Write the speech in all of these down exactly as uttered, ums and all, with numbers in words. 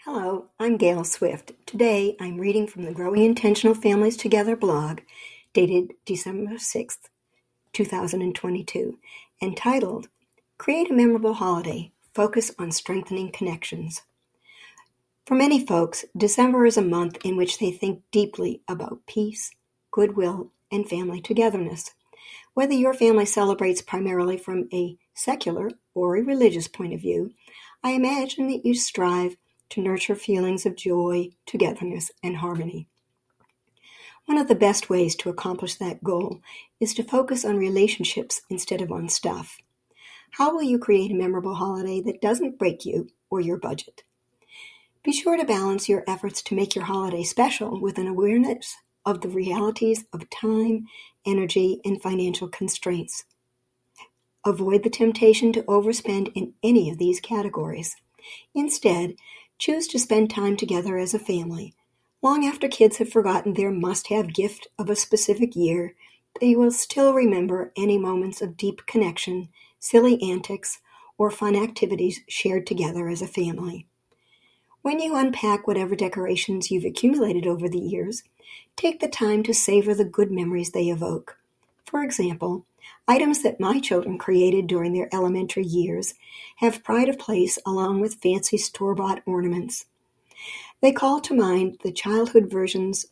Hello, I'm Gail Swift. Today I'm reading from the Growing Intentional Families Together blog, dated December sixth, two thousand twenty-two, entitled Create a Memorable Holiday, Focus on Strengthening Connections. For many folks, December is a month in which they think deeply about peace, goodwill, and family togetherness. Whether your family celebrates primarily from a secular or a religious point of view, I imagine that you strive to nurture feelings of joy, togetherness, and harmony. One of the best ways to accomplish that goal is to focus on relationships instead of on stuff. How will you create a memorable holiday that doesn't break you or your budget? Be sure to balance your efforts to make your holiday special with an awareness of the realities of time, energy, and financial constraints. Avoid the temptation to overspend in any of these categories. Instead, choose to spend time together as a family. Long after kids have forgotten their must-have gift of a specific year, they will still remember any moments of deep connection, silly antics, or fun activities shared together as a family. When you unpack whatever decorations you've accumulated over the years, take the time to savor the good memories they evoke. For example, items that my children created during their elementary years have pride of place along with fancy store-bought ornaments. They call to mind the childhood versions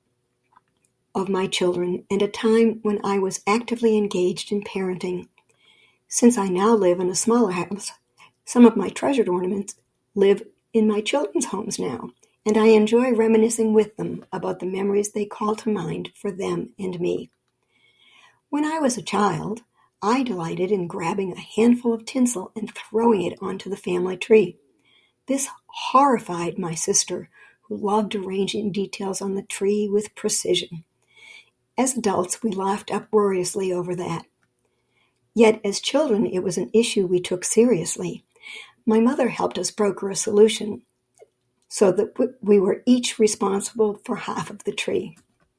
of my children and a time when I was actively engaged in parenting. Since I now live in a smaller house, some of my treasured ornaments live in my children's homes now, and I enjoy reminiscing with them about the memories they call to mind for them and me. When I was a child, I delighted in grabbing a handful of tinsel and throwing it onto the family tree. This horrified my sister, who loved arranging details on the tree with precision. As adults, we laughed uproariously over that. Yet as children, it was an issue we took seriously. My mother helped us broker a solution so that we were each responsible for half of the tree.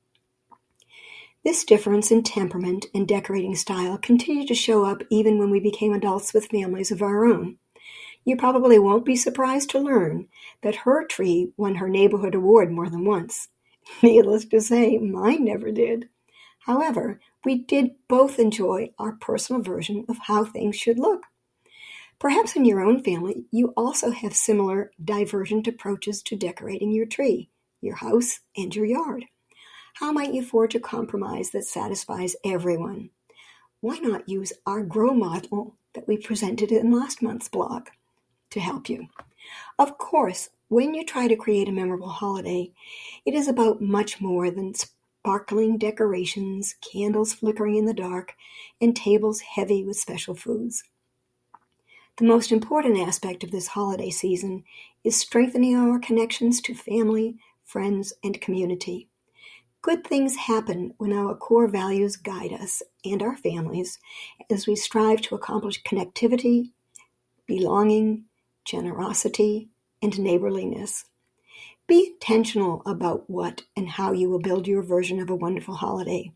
This difference in temperament and decorating style continued to show up even when we became adults with families of our own. You probably won't be surprised to learn that her tree won her neighborhood award more than once. Needless to say, mine never did. However, we did both enjoy our personal version of how things should look. Perhaps in your own family, you also have similar divergent approaches to decorating your tree, your house, and your yard. How might you forge a compromise that satisfies everyone? Why not use our grow model that we presented in last month's blog to help you? Of course, when you try to create a memorable holiday, it is about much more than sparkling decorations, candles flickering in the dark, and tables heavy with special foods. The most important aspect of this holiday season is strengthening our connections to family, friends, and community. Good things happen when our core values guide us and our families as we strive to accomplish connectivity, belonging, generosity, and neighborliness. Be intentional about what and how you will build your version of a wonderful holiday.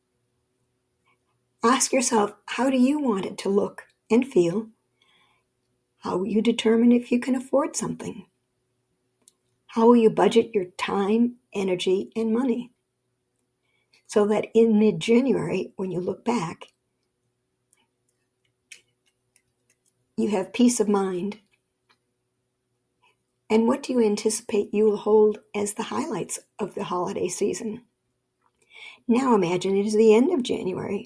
Ask yourself, how do you want it to look and feel? How will you determine if you can afford something? How will you budget your time, energy, and money? So that in mid-January, when you look back, you have peace of mind. And what do you anticipate you will hold as the highlights of the holiday season? Now imagine it is the end of January.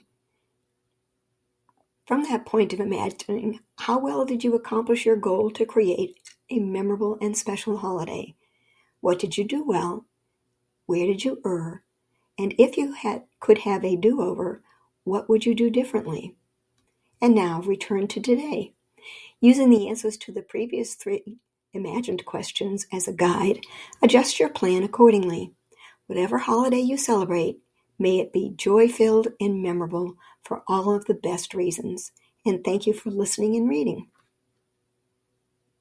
From that point of imagining, how well did you accomplish your goal to create a memorable and special holiday? What did you do well? Where did you err? And if you had, could have a do-over, what would you do differently? And now return to today. Using the answers to the previous three imagined questions as a guide, adjust your plan accordingly. Whatever holiday you celebrate, may it be joy-filled and memorable for all of the best reasons. And thank you for listening and reading.